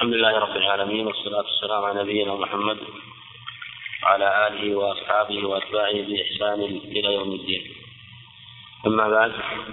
الحمد لله رب العالمين، والصلاة والسلام على نبينا محمد وعلى آله وأصحابه وأتباعه بإحسان إلى يوم الدين. أما بعد،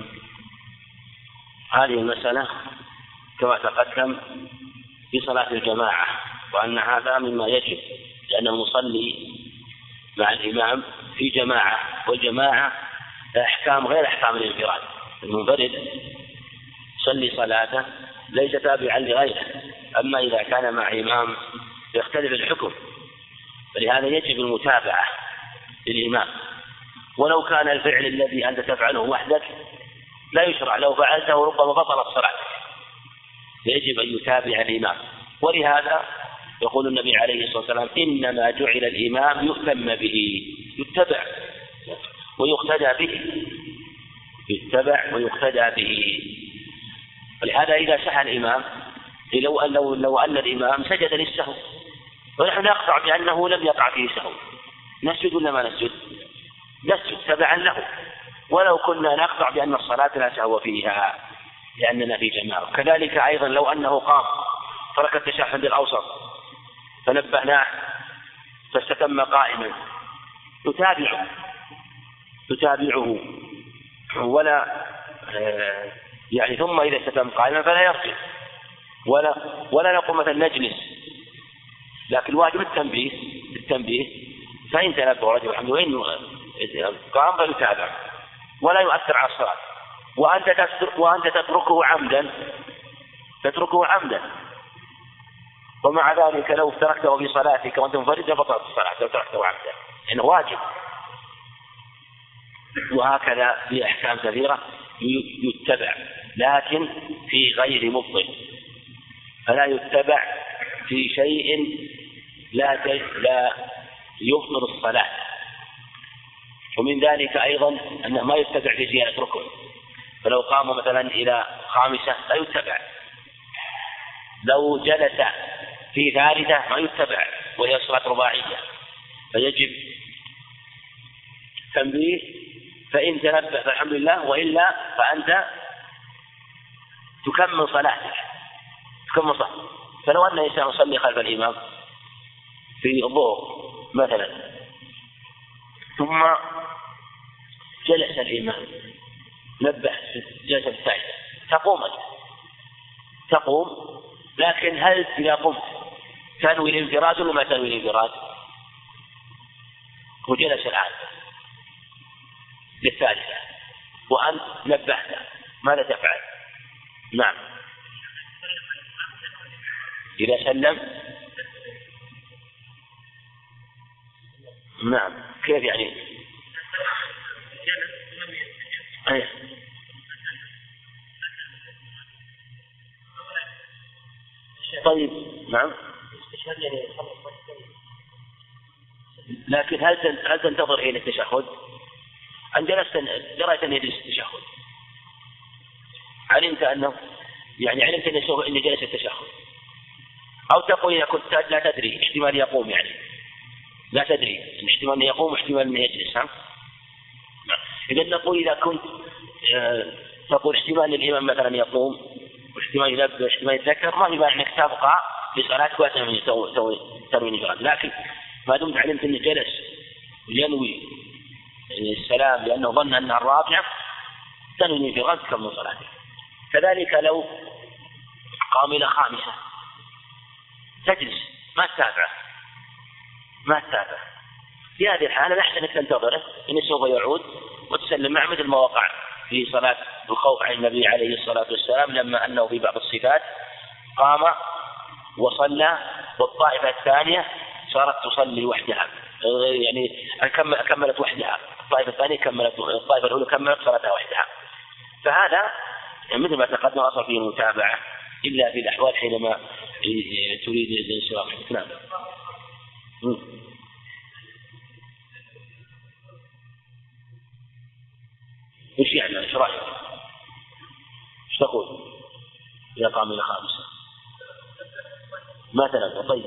هذه المسألة كما تقدم في صلاة الجماعة، وأن هذا مما يجب، لأن المصلي مع الإمام في جماعة، والجماعة أحكام غير أحكام الانفراد. المنفرد يصلي صلاته ليس تابعا لغيره، أما إذا كان مع إمام يختلف الحكم، فلهذا يجب المتابعة للإمام، ولو كان الفعل الذي أنت تفعله وحدك لا يشرع، لو فعلته ربما بطلت صلاتك، يجب أن يتابع الإمام. ولهذا يقول النبي عليه الصلاة والسلام: إنما جعل الإمام يؤتم به، يتبع ويقتدى به، يتبع ويقتدى به. ولهذا إذا سعى الإمام، لو أن الإمام سجد للسهو ونحن نقطع بأنه لم يقع فيه سهو، نسجد ولا ما نسجد؟ نسجد تبعا له، ولو كنا نقطع بأن الصلاة لا سهو فيها لأننا في جماعة. كذلك أيضا لو أنه قام ترك التشهد الأوسط فنبهناه فاستتم قائما، نتابعه ولا ثم إذا استتم قائما فلا يرجع، ولا نقوم مثلا نجلس، لكن الواجب التنبيه، فإن تنبه رجل الحمد وإن قام فيتابع ولا يؤثر على الصلاة. وأنت تتركه عمدا، ومع ذلك لو تركته في صلاتك وأنت منفرد بطلت الصلاة لو تركته عمدا، إنه واجب. وهكذا في أحكام كثيرة يتبع، لكن في غير مبطل، فلا يتبع في شيء لا يبطل الصلاة. ومن ذلك أيضا أنه ما يتبع في زيادة ركن، فلو قام مثلا إلى خامسة لا يتبع، لو جلس في ثالثة ما يتبع وهي صلاة رباعية، فيجب تنبيه، فإن تنبه فالحمد لله، وإلا فأنت تكمل صلاتك. فلو أن الإنسان يصلي خلف الإمام في الظهر مثلا، ثم جلس الإمام نبه جلسة الثالثة، تقوم، لكن هل إذا قمت تنوي الانفراد ولا ما تنوي الانفراد؟ وجلس الآن للثالثة وأنت نبهت، ماذا تفعل؟ نعم، إذا سلم، نعم، كيف يعني؟ طيب، نعم، لكن هل تنتظر إلى التشهد؟ أن جريت أن يجلس التشهد، علمت أنه إن جلس التشهد، أو تقول إذا كنت لا تدري احتمال يقوم، لا تدري احتمال أن يقوم واحتمال أن يجلس. إذا نقول إذا كنت تقول احتمال الإمام مثلا يقوم واحتمال ينبه واحتمال يتذكر، ما يبقى أنك تبقى في صلاتك وتنوي الانفراد. لكن ما دمت علمت أنه جلس ينوي السلام لأنه ظن أنها الرابعة، تنوي الانفراد تكمل صلاتك. كذلك لو قام إلى خامسة تجلس ما تتابع، في هذه الحالة الأحسن أنك تنتظره إنه سوف يعود وتسلم مع مثل ما وقع في صلاة الخوف عن النبي عليه الصلاة والسلام، لما أنه في بعض الصفات قام وصلى والطائفة الثانية صارت تصلي وحدها، كملت وحدها، الطائفة الثانية الطائفة الأولى كملت صلاتها وحدها. فهذا مثل ما تقدم أصل فيه المتابعة، إلا في الأحوال حينما تريد الانصراف. نعم. إيش يعني؟ إيش رأيك؟ إيش تقول إذا قام إلى خامسة مثلا؟ طيب،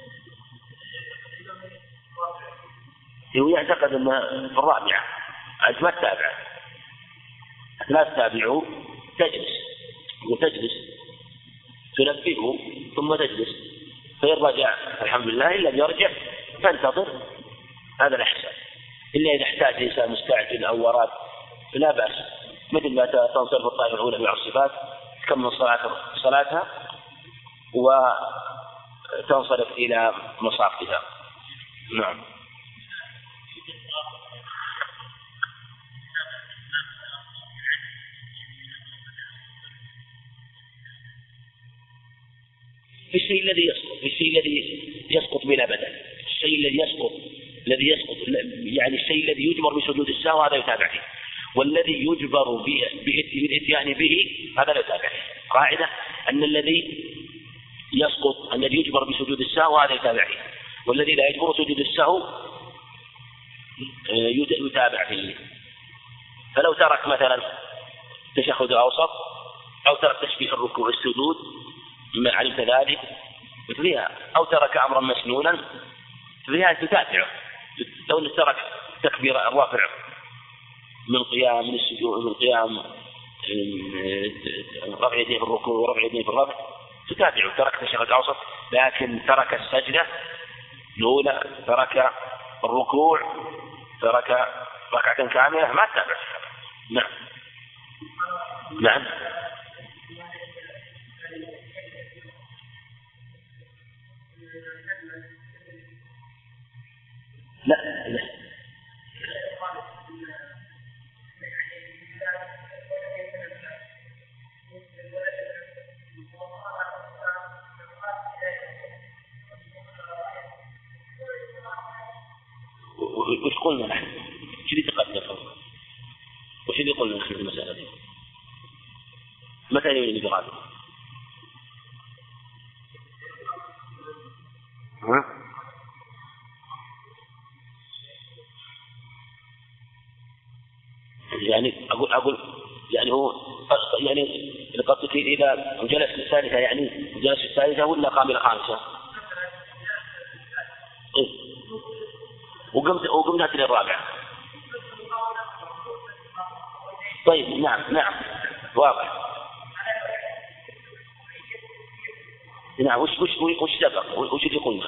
هو يعتقد أنها في الرابعة، أنت ما تتابع، لا تتابعه، تجلس تنبهه ثم تجلس، فإن رجع الحمد لله، إن لم يرجع فانتظر، هذا الأحسن. إلا إذا احتاج إنسان مستعجل أو وراد فلا بأس، مثل ما تنصرف الطائفة الأولى مع الصفات تكمل صلاتها وتنصرف إلى مصافها. نعم. في الشيء الذي يسقط بلا بدل، الشيء الذي يسقط يعني الشيء الذي يجبر بسجود السهو هذا يتابع فيه، والذي يجبر بالاتيان به هذا لا يتابع فيه. قاعدة أن الذي يسقط الذي يجبر بسجود السهو هذا يتابع فيه، والذي لا يجبر سجود السهو يتابع فيه. فلو ترك مثلا تشهد أوسط أو ترك تشبيه الركوع والسجود ما علمت ذلك مثلها، أو ترك أمرا مسنونا فيها تتابعه. لو ترك تكبير الرافع من قيام من السجود، من قيام رفع يديه في الركوع ورفع يديه في الرفع تتابعه، ترك تشهد أوسط، لكن ترك السجدة الأولى، ترك الركوع، ترك ركعة كاملة ما تتابع. نعم. نعم. لا وش قلنا نحن؟ وش اللي تقدم؟ وش اللي قلنا نحن في المسألة دي؟ متى يريد بغادر؟ يعني أقول يعني هو يعني قصدك إذا جلس في الثالثة، يعني جلس في الثالثة ولا قام الخامسة؟ إيه؟ وقمنا في الرابعة. طيب نعم واضح. نعم. وش سبق؟ وش اللي قلنا؟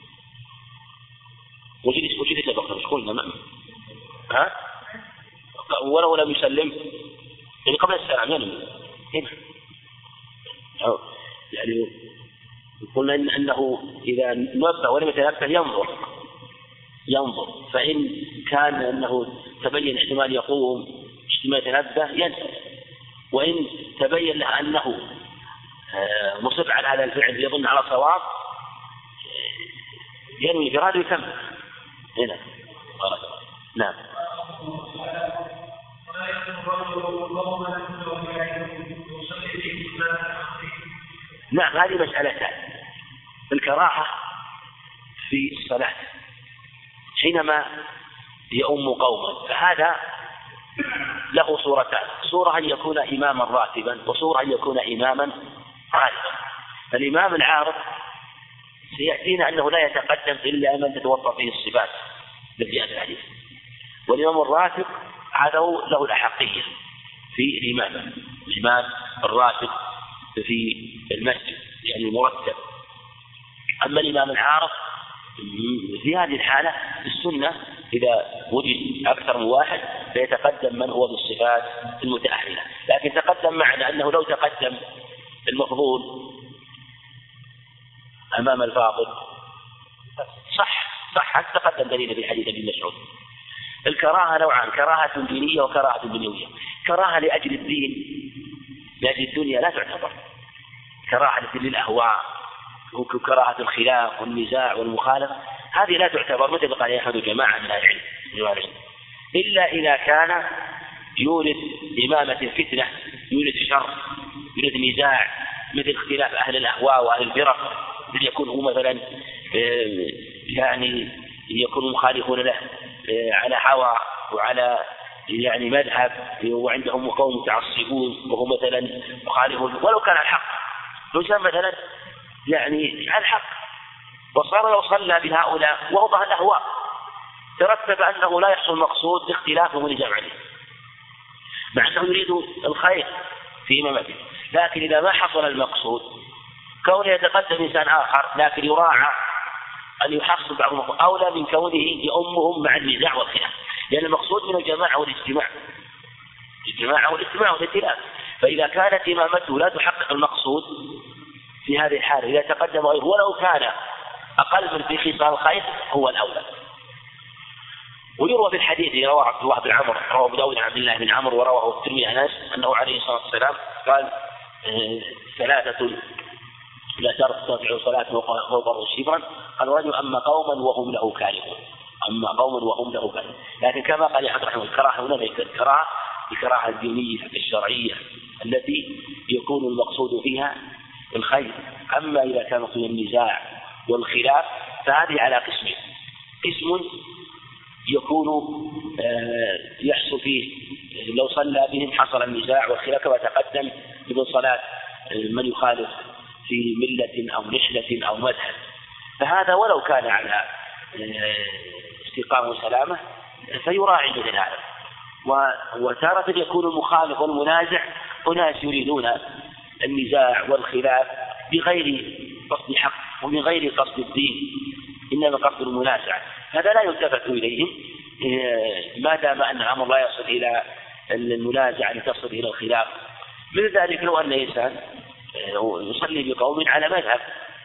وش اللي سبق؟ وش قلنا؟ ها؟ ولو لم يسلم يعني قبل السلام هنا يعني قلنا أنه إذا نبه ولم يتنبه ينظر، فإن كان أنه تبين احتمال يقوم احتمال يتنبه ينظر، وإن تبين له أنه مصر على هذا الفعل يظن على صواب ينوي إراده يكمل هنا. نعم. نعم. هذه مسألتان. الكراهة في الصلاة حينما يؤم قوما، فهذا له صورتان: صورة أن يكون إماما راتبا، وصورة أن يكون إماما عارضا. الإمام العارض سيأتينا أنه لا يتقدم إلا من تتوفر فيه الصفات بالجهة الحديث، والإمام الراتب هذا له الأحقية في الإمامة، الإمام الراتب في المسجد يعني المرتب. أما الإمام العارض في هذه الحالة السنة إذا وجد أكثر من واحد فيتقدم من هو بالصفات المتأهلة، لكن تقدم معنا أنه لو تقدم المفضول أمام الفاضل صح حتى تقدم دليل في حديث ابن مسعود. الكراهة نوعان: كراهة دينية وكراهة دنيوية. كراهة لأجل الدين لأجل الدنيا لا تعتبر، كراهة للأهواء وكراهة الخلاف والنزاع والمخالفة هذه لا تعتبر، مثل قال أحد جماعة من العلم، إلا إذا كان يورد إمامة الفتنة، يورد شر، يورد نزاع، مثل اختلاف أهل الأهواء وأهل الفرق، مثل يكون هو مثلا يعني يكون مخالفون له على هوى وعلى يعني مذهب، وعندهم قوم متعصبون وهو مثلا مخالفون ولو كان الحق، لو كان مثلا يعني على الحق وصار لو صلى بهؤلاء ووضع الأهواء ترتب أنه لا يحصل المقصود باختلافهم ونزاع عليه، مع أنه يريد الخير في إمامته. لكن إذا ما حصل المقصود كونه يتقدم إنسان آخر لكن يراعى أن يحصل بعضهم أولى من كونه يؤمهم مع النزاع والخلاف، لأن المقصود من الجماعة والاجتماع، الجماعة والاجتماع والائتلاف. فإذا كانت إمامته لا تحقق المقصود في هذه الحالة إذا تقدم غيره ولو كان أقل من في خصال الخير هو الأولى. ويروى في الحديث رواه عبد الله بن عمرو، رواه أبو داود عن عبد الله بن عمرو ورواه الترمذي عن أنس أنه عليه الصلاة والسلام قال: ثلاثة لا ترفع صلاة فوق شبرا، قال: رجل أما قوما وهم له كارهون، أما قوما وهم له كارهون. لكن كما قال أحمد رحمه الله الكراهة هنا الكراهة الدينية الشرعية التي يكون المقصود فيها الخير. أما إذا كان في النزاع والخلاف فهذه على قسمين: قسم يكون يحصل فيه لو صلى بهم حصل النزاع والخلاف كما تقدم من صلاة من يخالف في ملة أو نحلة أو مذهب، فهذا ولو كان على استقامة وسلامة فيراعي مثل هذا. وتارة يكون المخالف والمنازع أناس يريدون النزاع والخلاف بغير قصد حق ومن غير قصد الدين، إنما قصد المنازعة، هذا لا يلتفت إليهم ما دام أن الأمر لا يصل إلى المنازعة لتصل إلى الخلاف. من ذلك لو أن إنسان يصلي بقوم على مذهب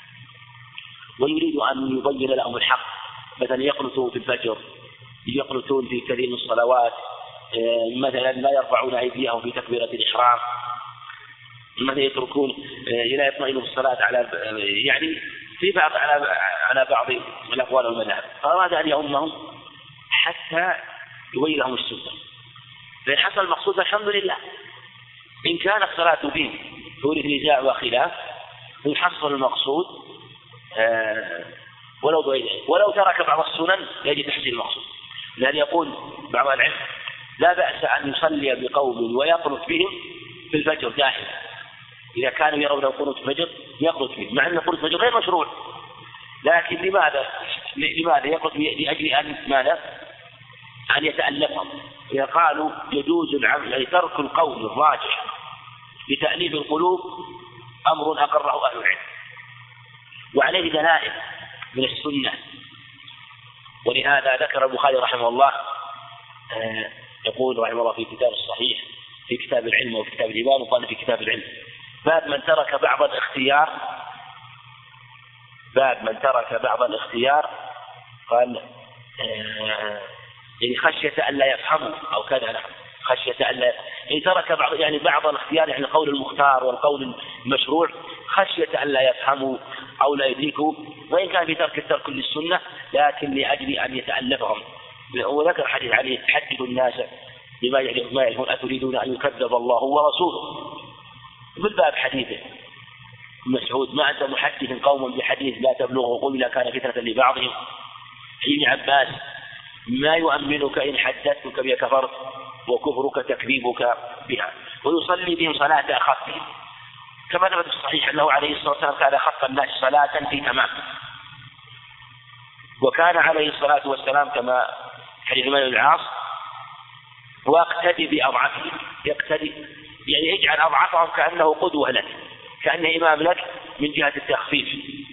ويريد أن يبين لهم الحق، مثلا يقنطون في الفجر، يقنطون في كثير من الصلوات، مثلا لا يرفعون أيديهم في تكبيرة الإحرام، مثلا يتركون لا يطمئنوا الصلاة على يعني في بعض على بعض الأقوال والمذاهب، فأراد أن يؤمهم حتى يبين لهم السنة. فإن حصل المقصود الحمد لله. إن كان الصلاة بهم تورث نزاع وخلاف يحصل المقصود ولو ترك بعض السنن يجب تحصيل المقصود. لأن يقول بعض العلم: لا بأس أن يصلي بقوم ويقنط بهم في الفجر دائما، إذا كانوا يرون قنوت الفجر يقنط بهم، مع أن قنوت الفجر غير مشروع، لكن لماذا يقنط؟ لأجل أن يتألفهم. إذا قالوا يجوز العمل يعني ترك القول الراجح لتأليف القلوب أمر أقره أهل العلم وعليه دلائل من السنة. ولهذا ذكر البخاري رحمه الله يقول رحمه الله في كتاب الصحيح في كتاب العلم وفي كتاب الإيمان، وقال في كتاب العلم: باب من ترك بعض الاختيار قال يعني خشية ألا يفهموا أو كذا، خشية ألا يعني ترك بعض الاختيار يعني القول المختار والقول المشروع خشية ألا يفهموا أو لا يدركوا، وإن كان في ترك للسنة لكن لأجل أن يتألفهم. وذكر حديث عليه: تحدث الناس بما يعرفون أتريدون أن يكذب الله ورسوله. بالباب حديثه مسعود: ما أنت محدث قوم بحديث لا تبلغه قل إذا كان فتنة لبعضهم. ابن عباس: ما يؤمنك إن حدثتك بها كفرت وكفرك تكذيبك بها. ويصلي بهم صلاة أخفهم، كما ثبت في الصحيح أنه عليه الصلاة والسلام كان أخف الناس صلاة في تمام، وكان عليه الصلاة والسلام كما حديث مالك بن العاص: واقتدي بأضعفهم، يقتدي يعني يجعل أضعفهم كأنه قدوة لك، كأنه إمام لك من جهة التخفيف.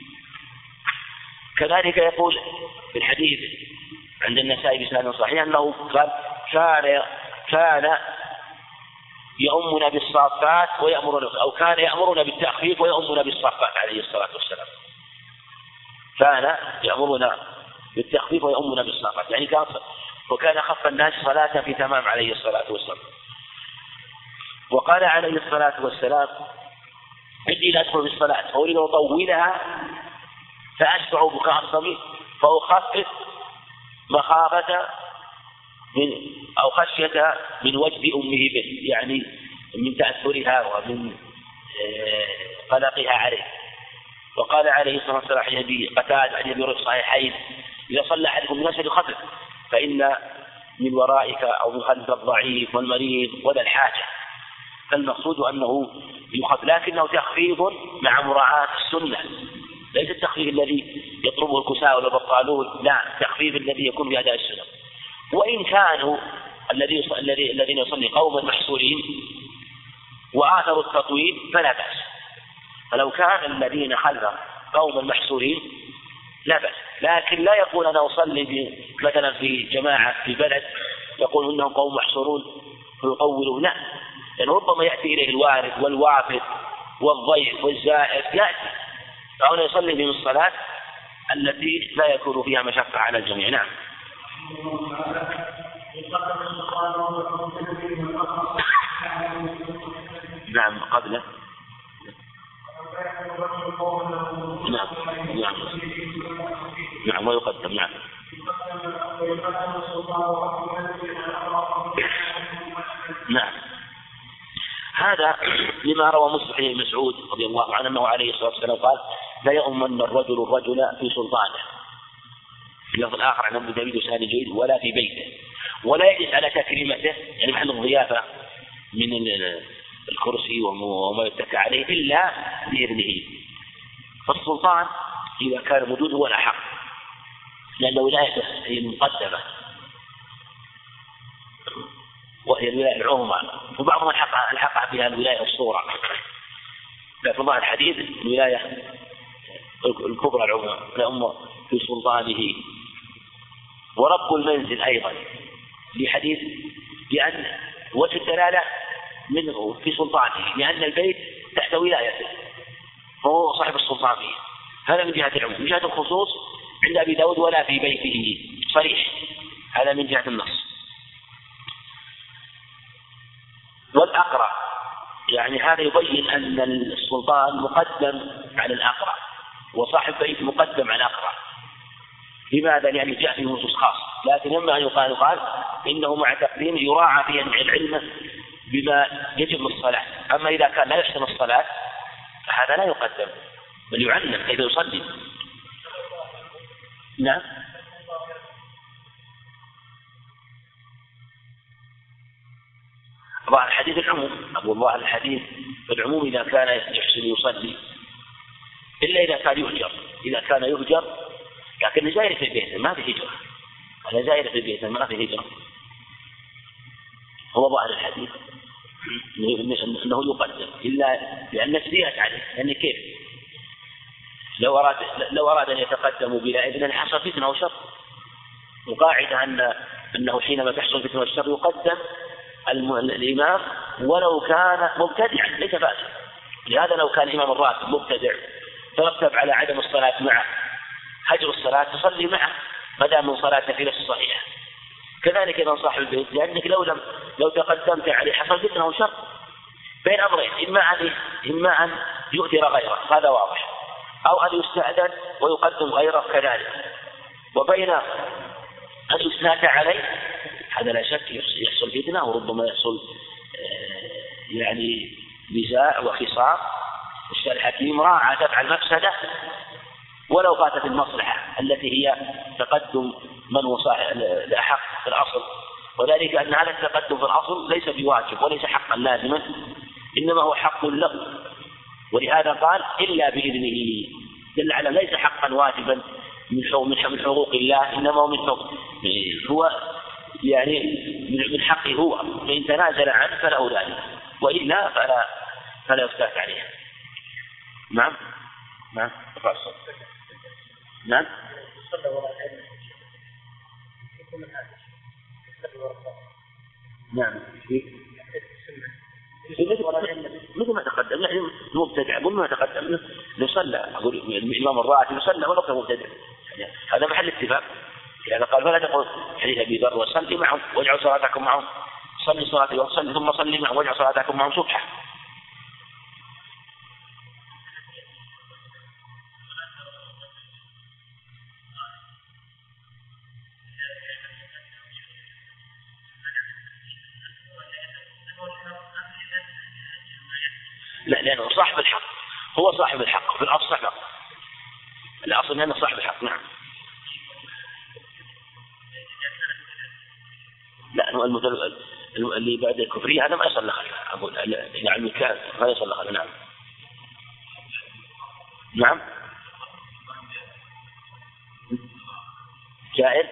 كذلك يقول في الحديث عند النسائي بسند صحيح أنه قال: كان يؤمنا بالصافات ويأمرنا، أو كان يأمرنا بالتخفيف ويؤمنا بالصافات عليه الصلاة والسلام. كان يأمرنا بالتخفيف ويؤمنا بالصافات يعني وكان أخف الناس صلاة في تمام عليه الصلاة والسلام. وقال عليه الصلاة والسلام: إني لا أدخل بالصلاة فأريد أن أطولها فأشبع بكاء الصبي فأخفف مخافة أو خشية من وجد أمه به، يعني من تأثرها ومن قلقها عليه. وقال عليه الصلاة والسلام حديث قتادة عن أبي هريرة الصحيحين: إذا صلى أحدكم الناس فليخفف فإن من ورائك أو من خلف الضعيف والمريض وذا الحاجة. فالمقصود أنه يخفف، لكنه تخفيف مع مراعاة السنة، ليس التخفيف الذي يطلبه الكساء والبطالون، لا، التخفيف الذي يكون بأداء السنة. وإن كانوا الذين يصلي قوما محصورين وآثروا التطويل فلا بأس، فلو كان الذين خلفه قوما محصورين لا بأس، لكن لا يقول أنا أصلي مثلا في جماعة في بلد يقول إنهم قوم محصورون فيطولوا، لا، لأن ربما يأتي إليه الوارد والوافد والضيف والزائر يأتي، فهنا يصلي من الصلاة التي لا يكون فيها مشقة على الجميع. نعم. نعم قبله. نعم نعم نعم ويقدم. نعم. نعم. هذا لما روى مسلم بن مسعود رضي الله عنه أنه عليه الصلاة والسلام قال لا يؤمن الرجل في سلطانه، في اللفظ الآخر عن ابن داود وسهل جيد ولا في بيته، ولا يجلس على تكريمته يعني محل الضيافة من الكرسي وما يتكى عليه إلا بإذنه. فالسلطان إذا كان موجود هو الأحق، لأن ولايته هي المقدمة وهي الولاية العظمى، وبعضهم الحق بها الولاية الصغرى، لكن الله الحديث الولاية الكبرى العظمى لأمه في سلطانه. ورب المنزل أيضا في حديث بأن وجه الدلالة منه في سلطانه، لأن البيت تحت ولايته فهو صاحب السلطان فيه. هذا من جهة العموم. من جهة الخصوص عند أبي داود ولا في بيته صريح، هذا من جهة النص. والأقرع يعني هذا يبين أن السلطان مقدم على الأقرع، وصاحب بيت مقدم على الأقرع. لماذا؟ يعني جاء في نصوص خاصة، لكن إما أن يقال إنه مع تقديم يراعى في العلم بما يجب الصلاة. أما إذا كان لا يحسن الصلاة فهذا لا يقدم بل يعلم كيف يصلي. نعم. ظاهر الحديث العموم، أقول ظاهر الحديث العموم إذا كان يحسن يصلي، إلا إذا كان يهجر. إذا كان يهجر لكن زائر في بيته ما في هجرة، هذا زائر في بيته ما في هجرة، هو ظاهر الحديث أنه يقدم إلا لأن نفسيات عليه. يعني كيف لو أراد أن يتقدم بلا إذن حصل فتنة أو شر، وقاعدة أنه حينما تحصل فتنة والشر يقدم الإمام ولو كان مبتدعا ليس فاسد. لهذا لو كان الإمام الراتب مبتدع ترتب على عدم الصلاة معه هجر الصلاة تصلي معه ما دام من صلاته في نفس الصحيحة. كذلك إذا صاحب البيت، لأنك لو تقدمت عليه حصل فتنة وشر بين أمرين، إما أن يؤثر غيره هذا واضح، أو أن يستأذن ويقدم غيره كذلك، وبين أن يستناد عليه هذا لا شك يحصل فتنة وربما يحصل يعني نزاع وخصام. الشرع الحكيم راعى دفع المفسدة ولو فاتت المصلحة التي هي تقدم من هو الأحق في الأصل، وذلك أن هذا التقدم في الأصل ليس بواجب وليس حقا لازما، إنما هو حق له، ولهذا قال إلا بإذنه، دل على ليس حقا واجبا من حقوق الله، إنما هو من حقوق هو يعني من حقه هو، فإن تنازل عنه فله ذلك، وإلا فلا يفتات عليه. نعم نعم نعم نعم مثل ما تقدم، يعني مبتدع قل ما تقدم يصلى، أقول الإمام الراتب يصلى ولو كان مبتدع، هذا محل اتفاق. يعني قال فلا تقول حديث أبي ذر وصلي معهم واجعل صلاتكم معهم، صلي صلاتي وصلي ثم صلي معهم واجعل صلاتكم معهم سبحة. لا، لأنه صاحب الحق، هو صاحب الحق في الأصل، الأصل أنه صاحب الحق. نعم. لا، اللي بعد الكفرية هذا ما يصلى خلفه، أقول إذا علم كان ما يصلى خلفه. نعم نعم جائر.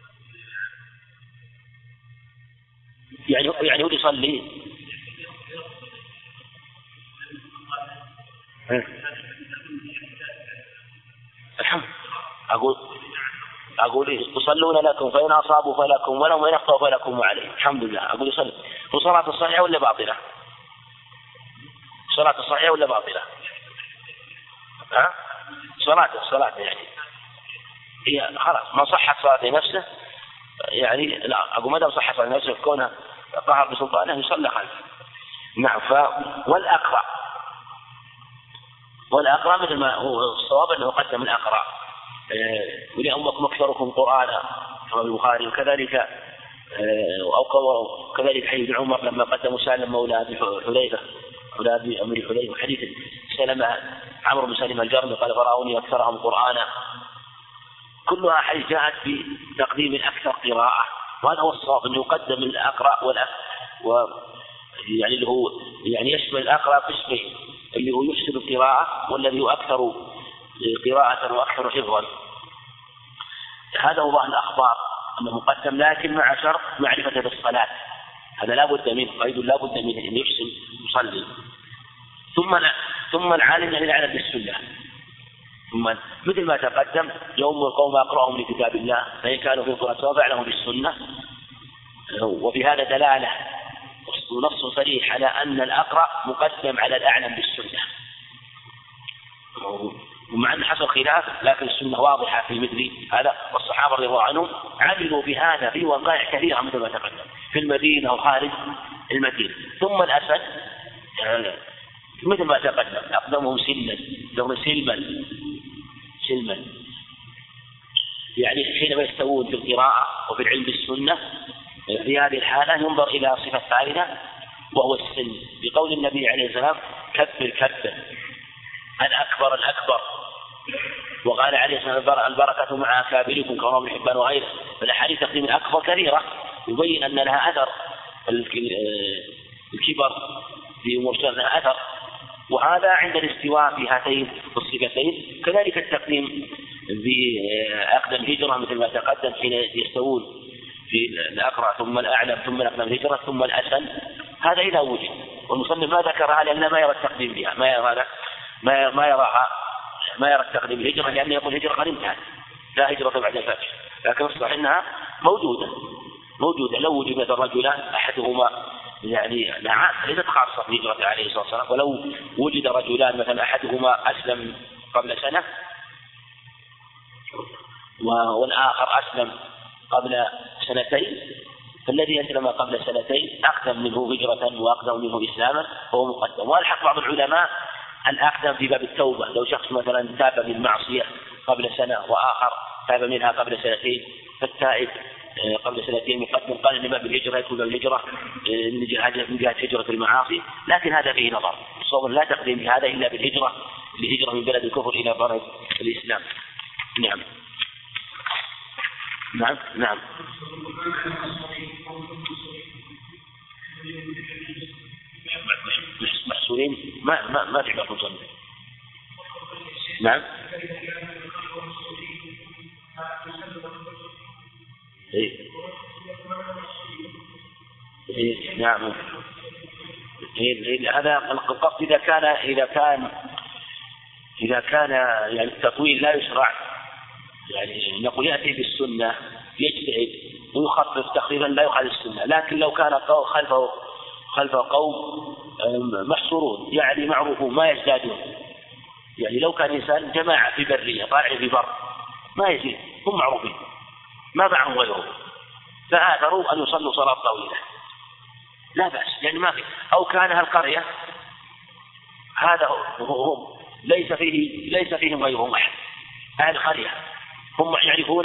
يعني هو يصلي الحمد. أقول يصلون لكم فإن أصابوا فلكم ولهم وإن أخطأوا فلكم وعليهم. الحمد لله. أقول يصلي وصلاة الصحيحة ولا باطلة؟ صلاة الصحيحة ولا باطلة؟ صلاة يعني هي خلاص ما صحت صلاة نفسه، يعني لا أقول ما دام صحت صلاة نفسه كونها قهر بسلطانه يصلى خلفه. نعم. والأقرأ مثل ما هو الصواب أنه قدم الأقرأ ولأمكم أكثركم قرآنا كما البخاري، وكذلك أو كذلك حديث عمر لما قدموا سالم مولى أبي حذيفة مولى أمير حذيفة، وحديث سلمة عمرو بن سلمة الجرمي قال فرأوني أكثرهم قرآنا. كلها حديث جاءت بتقديم الأكثر قراءة، وهذا هو الصواب أنه يقدم الأقرأ يعني اللي هو يعني يشمل الأقرأ قسمين، اللي هو يحسن القراءة والذي هو أكثر قراءة وأكثر حفظا. هذا هو ظاهر الأخبار أنه مقدم، لكن مع شرط معرفة بالصلاة، هذا لا بد منه، قيد لا بد منه أن يحسن يصلي. ثم العالم يعني العالم بالسنة، ثم مثل ما تقدم يوم القوم أقرأهم لكتاب الله فإن كانوا في القرآن سواء فعلهم بالسنة. وفي هذا دلالة ونص صريح على أن الأقرأ مقدم على الأعلم بالسنة، ومع أن حصل خلاف لكن السنة واضحة في مثل هذا، والصحابة رضي الله عنهم عملوا بهذا في وقائع كثيرة مثل ما تقدم في المدينة وخارج المدينة. ثم الأسد مثل ما تقدم أقدمهم سلما يعني حينما يستوون في القراءة وفي العلم بالسنة في هذه الحالة ينظر إلى صفة ثالثة وهو السن، بقول النبي عليه السلام كبر الأكبر، وقال عليه السلام البركة مع أكابركم كما ابن حبان وغيره. فالأحاديث تقديم الأكبر كثيرة يبين أن لها أثر، الكبر في أمور لها أثر، وهذا عند الاستواء في هاتين الصفتين. كذلك التقديم بأقدم هجرة مثل ما تقدم حين يستوون في الأقرأ ثم الأعلم ثم الأقدم هجرة ثم الأسن، هذا إذا وجد، والمصنف ما ذكرها لأنه ما يرى التقديم بها، ما يرى التقديم الهجرة، لأنه يقول هجرة قد انتهت لا هجرة بعد الفتح، لكن الصحيح أنها موجودة لو وجد الرجلان أحدهما يعني ليست خاصة بهجرة عليه الصلاة والسلام، ولو وجد رجلان مثلا أحدهما أسلم قبل سنة والآخر أسلم قبل سنتين، فالذي أسلم قبل سنتين أقدم منه هجرة وأقدم منه إسلاما فهو مقدم. والحق بعض العلماء الأقدم في باب التوبة، لو شخص مثلا تاب من معصية قبل سنة وآخر تاب منها قبل سنتين، فالتائب قبل سنتين مقدم. قال إن باب الهجرة يكون الهجرة من جهة هجرة المعاصي، لكن هذا فيه نظر، الصواب لا تقديم بهذا إلا بالهجرة من بلد الكفر إلى بلد الإسلام. نعم. محصورين ما تعبر الظن. نعم. نعم. هذا القصد إذا كان يعني التطويل لا يشرع، يعني نقول يأتي بالسنة يجتهد ويخفف تقريبا لا يخالف السنة، لكن لو كان خلفه قوم محصورون يعني معروفون ما يزدادون، يعني لو كان إنسان جماعة في برية طالع في بر ما يزيد، هم معروفين ما معهم غيرهم، فآثروا أن يصلوا صلاة طويلة لا بأس، يعني ما في. أو كان هالقرية هذا هم ليس فيهم غيرهم أحد، أهل القرية هم يعرفون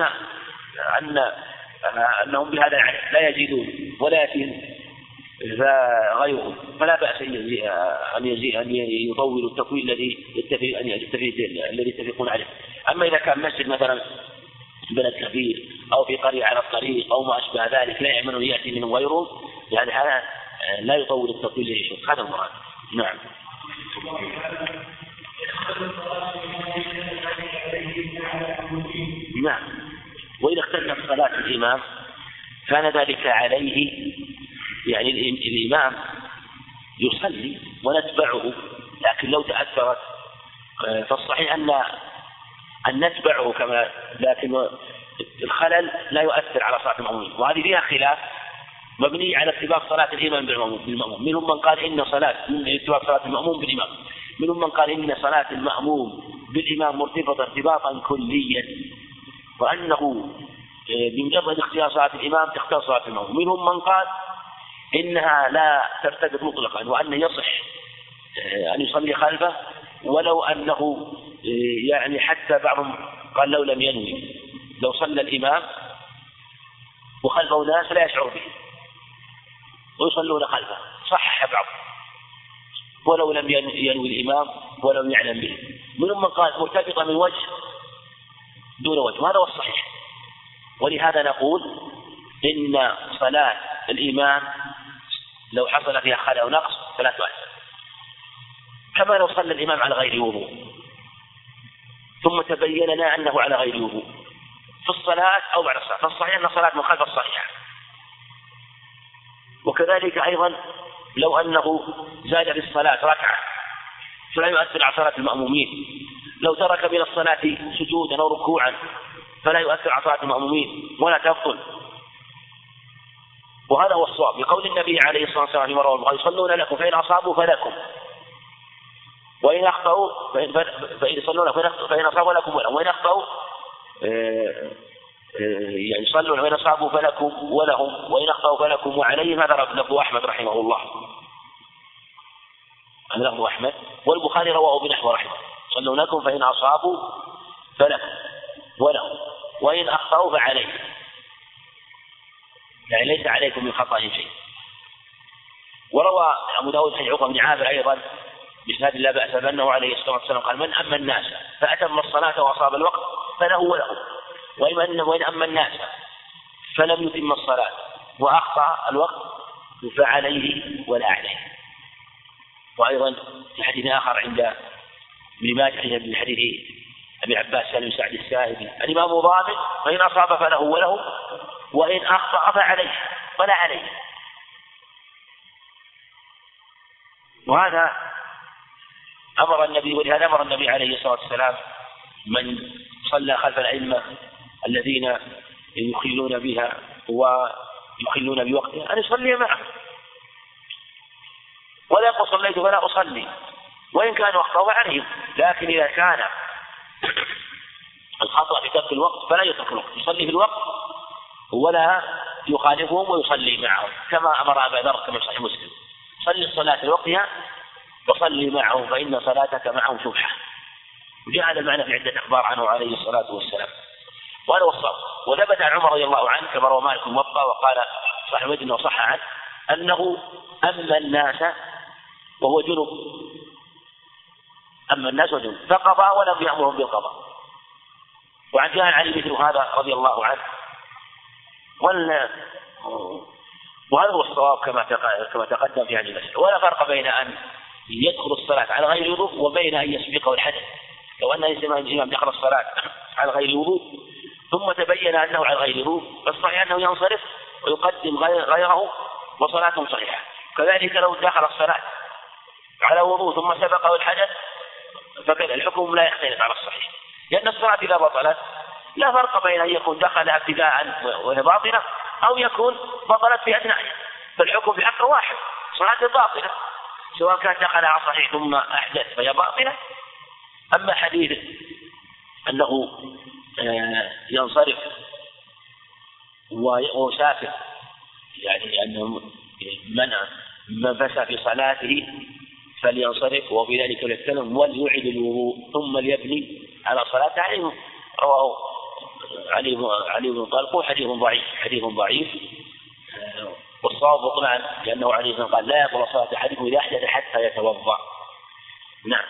أنهم بهذا لا يزيدون ولا يأتيهم غيرهم، فلا بأس أن يطولوا التطويل الذي يتفقون عليه. أما إذا كان مسجد مثلا بلد كبير أو في قرية على الطريق أو ما أشبه ذلك لا يأمن يأتي منهم غيرهم، يعني هذا لا يطول التطويل للشيخ، هذا المراد. نعم. وإذا اختلفت صلاة الإمام كان ذلك عليه، يعني الإمام يصلي ونتبعه، لكن لو تأثرت فالصحيح أن نتبعه كما، لكن الخلل لا يؤثر على صلاة المأمومين، وهذه فيها خلاف مبني على اتباع صلاة الإمام بالمأموم. منهم من قال إن اتباع صلاة المأموم بالإمام، منهم من قال إن صلاة المأموم بالإمام مرتبطة ارتباطا كليا، وأنه بمجرد اختيار صلاة الإمام تختار صلاة المأموم. منهم من قال إنها لا ترتبط مطلقا، وأن يصح أن يصلي خلفه ولو أنه يعني حتى بعضهم قال لو لم ينوي، لو صلى الإمام وخلفه ناس لا يشعر به ويصلون خلفه صح بعض ولو لم ينوي الإمام ولم يعلم به. منهم من قال مرتبطة من وجه دون وجه، وهذا هو الصحيح. ولهذا نقول إن صلاة الإمام لو حصل فيها خلل أو نقص فلا تؤثر، كما لو صلى الإمام على غير وضوء ثم تبين لنا أنه على غير وضوء في الصلاة أو بعد الصلاة، فالصحيح أن الصلاة من خلف الصحيحة. وكذلك أيضا لو أنه زاد في الصلاة ركعة فلا يؤثر على صلاة المأمومين، لو ترك من الصلاة سجودا أو ركوعا فلا يؤثر على صلاة المأمومين ولا تبطل. وهذا هو الصواب بقول النبي عليه الصلاة والسلام في مرة يصلون لكم فإن أصابوا فلكم وإن أخطأوا فإن يصلون فإن أصابوا لكم ولهم، وإن أخطأوا يعني يصلون وإن أصابوا فلكم ولهم، وإن أخطأوا فلكم وعليهم. هذا لفظ أحمد رحمه الله، هذا لفظ أحمد، والبخاري رواه بنحو رحمه يصلون لكم فإن أصابوا فلكم ولهم وإن أخطأوا فعليهم، يعني ليس عليكم من خطأ شيء. وروى أبو داود عن عقبة بن عامر أيضا بإسناد لا بأس بأنه عليه الصلاة والسلام قال من أما الناس فأتم الصلاة وأصاب الوقت فله وله، وإن أما الناس فلم يتم الصلاة وأخطأ الوقت فعليه ولا عليه. وأيضا في حديث آخر عند ابن ماجه من حديث أبي عباس سالم سعد السائبي الإمام ضامن فإن أصاب فله وله وإن أخطأ فعليه ولا عليه. وهذا أمر النبي، ولهذا أمر النبي عليه الصلاة والسلام من صلى خلف الأئمة الذين يخلون بها ويخلون بوقتها أن يصلي معه، ولا يقول صليت فلا أصلي وإن كانوا أخطأوا عليهم. لكن إذا كان الخطأ في ترك الوقت فلا يترك الوقت، يصلي في الوقت ولا يخالفهم ويصلي معهم، كما أمر أبا ذر كما صحيح مسلم صلي الصلاة في وقتها وصلي معهم فإن صلاتك معهم شبحة. وجاء هذا المعنى في عدة أخبار عنه عليه الصلاة والسلام. وهذا هو الصواب. وثبت عن عمر رضي الله عنه كما روى مالك الموطأ وقال صاحب المتن وصح عنه أنه أما الناس وهو جنب، أما الناس وجنب فقضى ولم يأمرهم بالقضاء. وعن جاء علي مثل هذا رضي الله عنه. وهذا هو الصواب كما تقدم في هذه المسألة. ولا فرق بين أن يدخل الصلاة على غير وضوء وبين أن يسبقه الحدث. لو أن الإمام دخل الصلاة على غير وضوء ثم تبين أنه على غير وضوء فالصحيح أنه ينصرف ويقدم غيره وصلاته صحيحة. كذلك لو دخل الصلاة على وضوء ثم سبقه الحدث فكذا الحكم لا يختلف على الصحيح، لأن الصلاة إذا بطلت لا فرق بين أن يكون دخل ابتداء وهي باطلة أو يكون بطلت في أثنائها، فالحكم في حقه واحد، صلاة باطلة سواء كان دخل على صحيح ثم أحدث فهي باطلة. أما حديث أنه ينصرف ويسافر يعني أنه من فسى في صلاته فلينصرف وفي ذلك يتكلم وليعيد الوضوء ثم ليبني على صلاته عليه. رواه علي بن طلق حديث ضعيف والصواب بطلان لأنه عليه الصلاة والسلام قال لا يقبل صلاة أحدكم إذا أحدث حتى يتوضأ. نعم.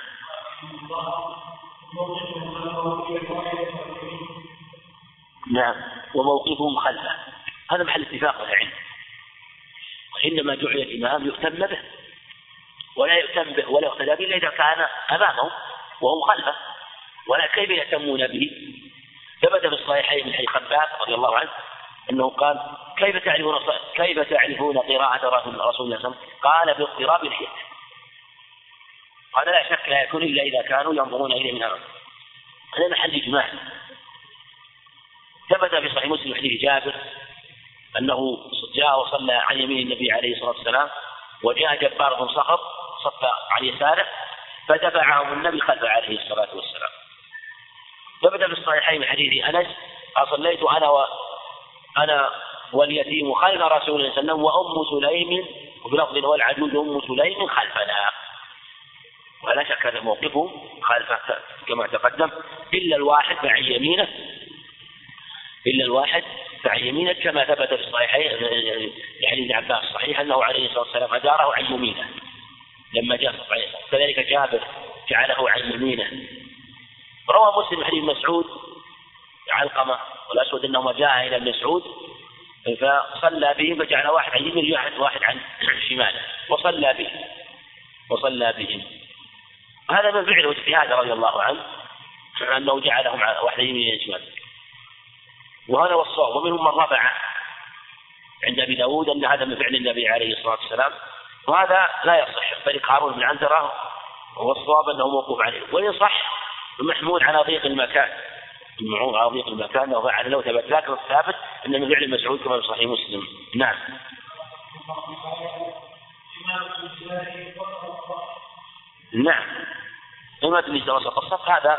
نعم. وموقفهم خلفه هذا محل اتفاق العلم، وإنما جعل الإمام يهتم به ولا يهتم به ولا يقتدى به إلا إذا كان أمامه وهم خلفه، ولا كيف يهتمون به. ثبت في الصحيحين من حديث خباب رضي الله عنه أنه قال كيف تعرفون قراءة رسول الله صلى الله عليه وسلم؟ قال باضطراب لحيته، هذا لا شك لا يكون إلا إذا كانوا ينظرون إليه من أمام. هذا محل إجماع. ثبت في صحيح مسلم حديث جابر أنه جاء وصلى عن يمين النبي عليه الصلاة والسلام، وجاء جبار بن صخر صف عن يساره فدفعهم النبي خلفه عليه الصلاة والسلام. ثبت في الصحيحين من حديث أنس صليت أنا واليتيم خلف رسول الله صلى الله عليه وسلم وأم سليم، وفي لفظ والعجوز أم سليم خلفنا. ولا شك أن موقفهم خلفه كما تقدم، إلا الواحد فعن يمينه كما ثبت في الصحيحين يعني ابن عباس صحيح أنه عليه الصلاة والسلام أداره عن يمينه لما جاء صحيح. كذلك جابر جعله عن يمينه. روى مسلم حديث مسعود علقمة والأسود أنهما جاء إلى مسعود فصلى بهم فجعل واحد عن يمينه واحد عن شماله وصلى بهم. هذا من فعله اجتهاد رضي الله عنه أنه جعلهم واحد عن يمينه شماله، وهذا هو الصواب. ومنهم من رفع عند أبي داود أن هذا من فعل النبي عليه الصلاة والسلام، وهذا لا يصح. فريق هارون بن عنترة هو الصواب أنه موقوف عليه، وإن صح محمول على ضيق المكان، وفعل لو ثبت، لكن الثابت أن من فعل مسعود كما في صحيح مسلم. نعم. إمامة النساء وسط الصف هذا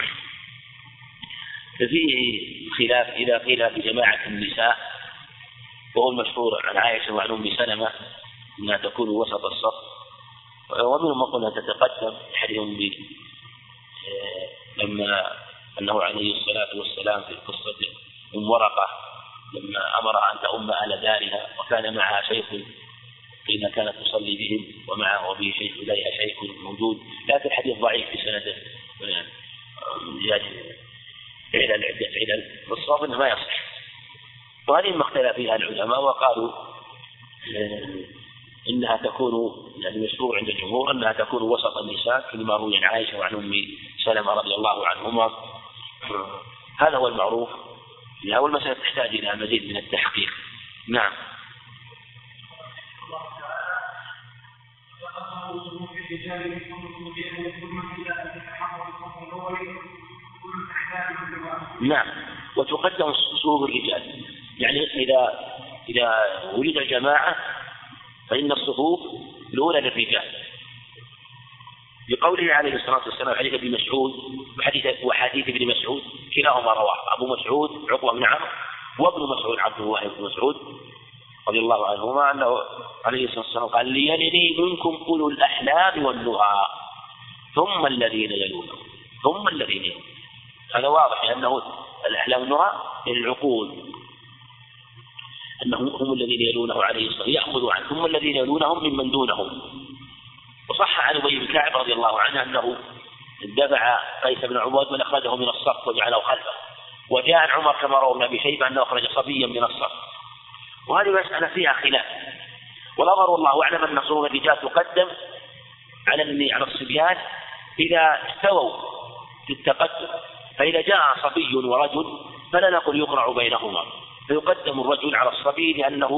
فيه خلاف إذا قيل بجماعة النساء، وهو المشهور عن عائشة وعن أم سلمة أنها تكون وسط الصف، ومنهم من قلنا تتقدم حديثهم لما أنه عليه الصلاة والسلام في قصة أم ورقة لما أمرها أن تؤم أهل دارها وكان معها شيخ حين كانت تصلي بهم ومعه وبه شيخ إليها شيخ موجود، لكن الحديث ضعيف في سنده علل والصواب أنه ما يصح. وهذه ما اختلف فيها العلماء وقالوا إنها تكون يعني مشروع عند الجمهور أنها تكون وسط النساء كما روي عن عائشة وعن أم سلمة رضي الله عنهما. هذا هو المعروف فيها، والمسألة تحتاج إلى مزيد من التحقيق. نعم. نعم. وتقدم صفوف الرجال، يعني إذا وجد الجماعة فإن الصفوف الأولى للرجال، لقوله عليه الصلاة والسلام حديث ابن مسعود وحديث ابن مسعود كلاهما رواه أبو مسعود عقبة بن عمرو وابن مسعود عبد الله بن مسعود رضي الله عنهما أنه عليه الصلاة والسلام قال ليلني منكم أولو الأحلام والنهى ثم الذين يلونهم. هذا واضح لأنه الأحلام والنهى للعقول، أنهم هم الذين يلونه عليه الصلاة يأخذوا عنه، ثم الذين يلونهم ممن دونهم. وصح عن أبي بن كعب رضي الله عنه أنه دفع قيس بن عباد من أخرجه من الصف وجعله خلفه، وجاء عن عمر كما روى ابن أبي شيبة أنه أخرج صبيا من الصف. وهذه مسألة فيها خلاف، والأمر والله أعلم أن صفوف الرجال تقدم على الصبيان إذا استووا في التقدم، فإذا جاء صبي ورجل فلا نقول يقرع بينهما، فيقدم الرجل على الصبي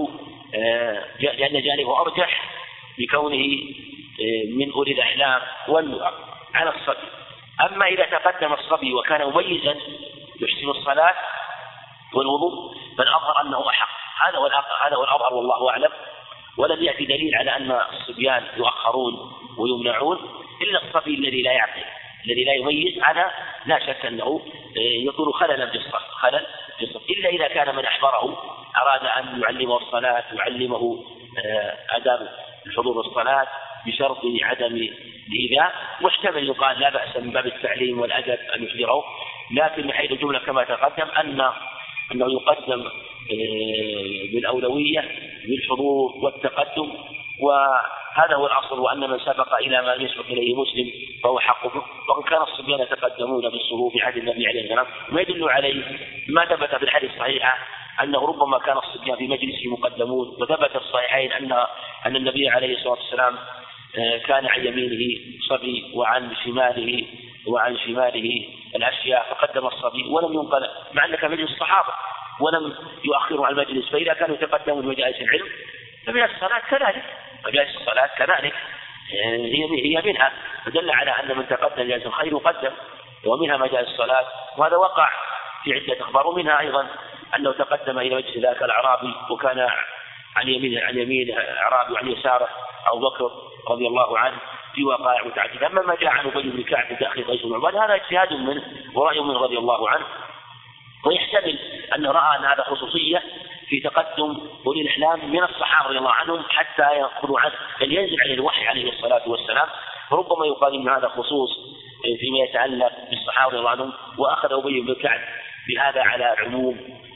لأن جانبه أرجح بكونه من أولي الأحلام والنهى على الصبي. أما إذا تقدم الصبي وكان مميزا يحسن الصلاة والوضوء فالأظهر أنه أحق. هذا هو الأظهر والله أعلم. ولم يأتي دليل على أن الصبيان يؤخرون ويمنعون إلا الصبي الذي لا يعقل الذي لا يميز، هذا لا شك أنه يكون خللا في الصف، إلا إذا كان من أحضره أراد أن يعلمه الصلاة يعلمه آداب الحضور الصلاة بشرط عدم الإيذاء، واحتمل يقال لا بأس من باب التعليم والأدب أن يحضره، لكن من حيث الجملة كما تقدم أنه يقدم بالأولوية بالحضور والتقدم، وهذا هو الأصل، وأن من سبق إلى ما يسبق إليه مسلم فهو حقه. وقد كان الصبيان يتقدمون بالصفوف في عهد النبي عليه السلام، ما يدل عليه ما ثبت في الحديث الصحيحة أنه ربما كان الصبيان في مجلسه مقدمون، وثبت في الصحيحين أن النبي عليه الصلاة والسلام كان عن يمينه صبي وعن شماله الأشياء فقدم الصبي، ولم ينقل مع أنك مجلس الصحابة ولم يؤخروا عن المجلس. فإذا كانوا يتقدمون مجالس العلم فمجالس الصلاة كذلك، هي منها، فدل على أن من تقدم جالس الخير يقدم، ومنها مجال الصلاة، وهذا وقع في عدة أخبار. ومنها أيضا أنه تقدم إلى مجلس ذاك الأعرابي وكان عن يمين أعرابي وعن يساره أبو بكر رضي الله عنه في وقائع متعددة. أما ما جاء عن أبي بن كعب بتأخير قيس بن عباد هذا اجتهاد منه ورأي منه رضي الله عنه، ويحتمل أن رأى أن هذا خصوصية في تقدم أولي الإحلام من الصحابة رضي الله عنهم حتى يأخذوا عنه، بل ينزل عليه الوحي عليه الصلاة والسلام. فربما يقال إن هذا خصوص فيما يتعلق بالصحابة رضي الله عنهم، وأخذ أبي بن كعب بهذا على العموم.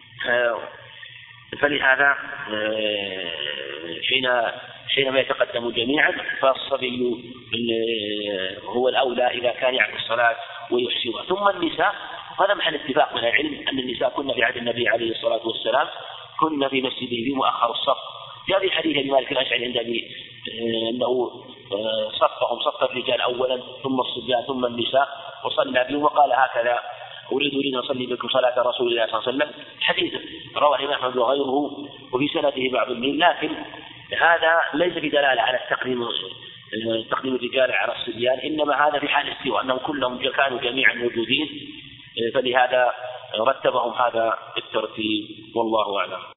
فلهذا حينما يتقدم جميعا فالصبي هو الأولى إذا كان يعرف الصلاة ويحسنها. ثم النساء، هذا محل اتفاق من العلم أن النساء كن في عهد النبي عليه الصلاة والسلام كن في مسجده في مؤخر الصف. في هذه الحديث ابي مالك الأشعري عند أنه صفهم صف الرجال أولا ثم الصبيان ثم النساء وصلى بهم وقال هكذا أريد أن أصلي بكم صلاة رسول الله صلى الله عليه وسلم. حديث رواه الإمام أحمد وغيره وفي سنده بعض الميل، لكن هذا ليس بدلالة على تقديم الرجال على الصبيان، إنما هذا في حال السوى أنهم كلهم كانوا جميعا موجودين، فلهذا رتبهم هذا الترتيب، والله أعلم.